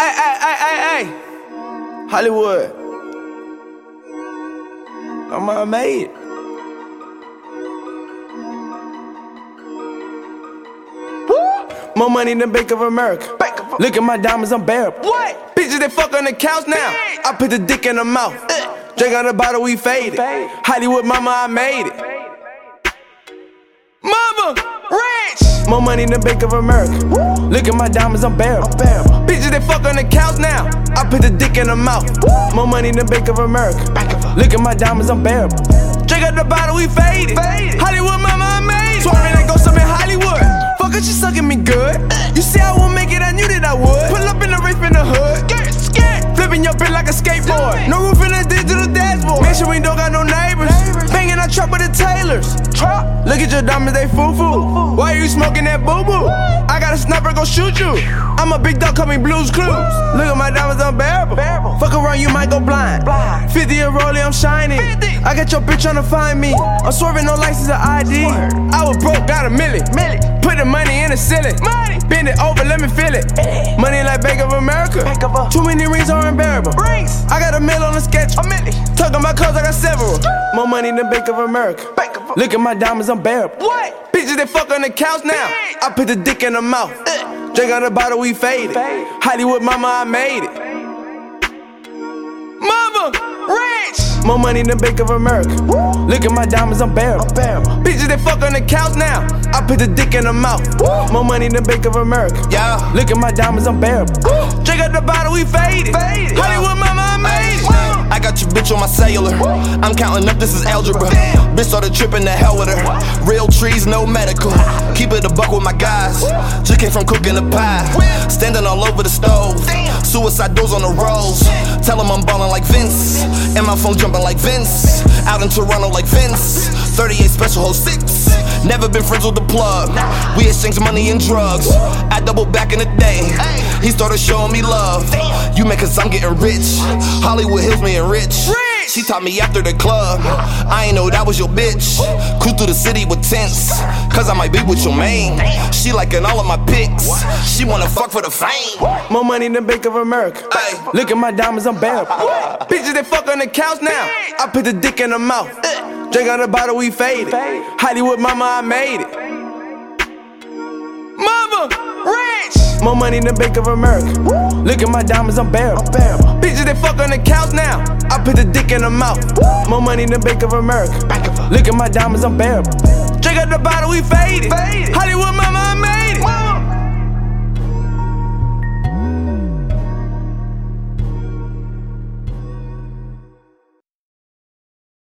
Hey, Hollywood. I made it. More money than Bank of America. Look at my diamonds, unbearable. What? Bitches that fuck on the couch now. I put the dick in the mouth. Drink out the bottle, we faded. Hollywood mama, I made it. Mama, rich. More money than Bank of America. Look at my diamonds, unbearable. Bitches that fuck on the couch now. I put the dick in the mouth. More money than Bank of America. Look at my diamonds, unbearable. Drink out the bottle, we faded. Hollywood mama, I made it. Swerving and go some in Hollywood. Fucker, she sucking me good. You see I won't make it, I knew that I would. Pull up in the race in the hood. Flipping your bitch like a skateboard. No roof in the digital dashboard. Make sure we don't got no neighbors. Banging our truck with the Taylors. Look at your diamonds, they foo-foo. Why are you smoking that boo-boo? I got a sniper, go shoot you. I'm a big dog, call me Blues Clues. Look at my diamonds, unbearable. Fuck around, you might go blind. 50 a rollie, I'm shining. I got your bitch tryna find me. I'm swerving, no license or ID. I was broke, got a million. Put the money in the ceiling. Bend it over, let me feel it. Money like Bank of America. Too many rings are unbearable. I got a mill on the sketch. Talking about cars, I got several. More money than Bank of America. Look at my diamonds, unbearable. What? Bitches that fuck on the couch now. I put the dick in the mouth. Drink out the bottle, we faded. Hollywood mama, I made it. Mama, rich. More money than Bank of America. Look at my diamonds, unbearable. Bitches that fuck on the couch now. I put the dick in the mouth. More money than Bank of America. Yeah. Look at my diamonds, unbearable. Drink out the bottle, we faded. Hollywood mama, I made it. I got your bitch on my cellular. I'm counting up, this is algebra. Bitch started tripping, the hell with her. Real trees, no medical. Keep it a buck with my guys. Just came from cooking a pie. Standing all over the stove. Suicide doors on the rolls. Tell them I'm ballin' like Vince. And my phone jumping like Vince. Out in Toronto like Vince. 38 special 06. Never been friends with the plug. We exchange money and drugs. I doubled back in the day. He started showing me love. You make cause I'm getting rich. Hollywood Hills me and rich. She taught me after the club. I ain't know that was your bitch. Cruise through the city with tents. Cause I might be with your main. She liking all of my pics. She wanna fuck for the fame. More money than Bank of America. Look at my diamonds, unbearable. Bitches that fuck on the couch now. I put the dick in the mouth. Drink out the bottle, we faded. Hollywood mama, I made it. Mama, rich. More money than Bank of America. Look at my diamonds, unbearable. Bitches that fuck on the couch now. I put the dick in the mouth. More money than Bank of America. Look at my diamonds, unbearable. Drink out the bottle, we faded. Hollywood mama,